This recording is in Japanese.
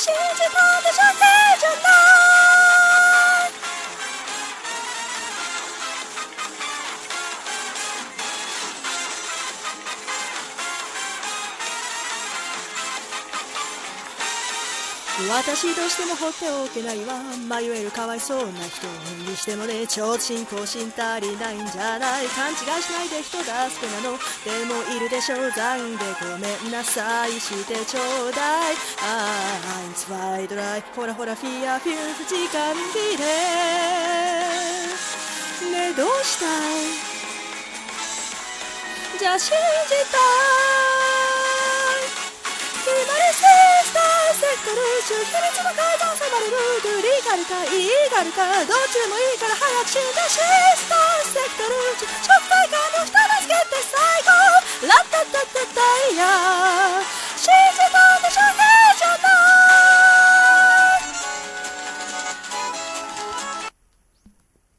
信じたって女性じゃない。私としても放っておけないわ。迷えるかわいそうな人にしてもね、超進行心足りないんじゃない。勘違いしないで人助けなの。でもいるでしょ残でごめんなさいしてちょうだい。I'm zwei drei ほらほらフィアフューズ時間切れねえどうしたい。じゃあ信じたい。決まりセスターセクトル中秘密の階段迫るルールリーガルかイーガルかどっちでもいいから早く死んでシスターセクトル中食体感の人助けて最後ラッタッタッタッタイヤー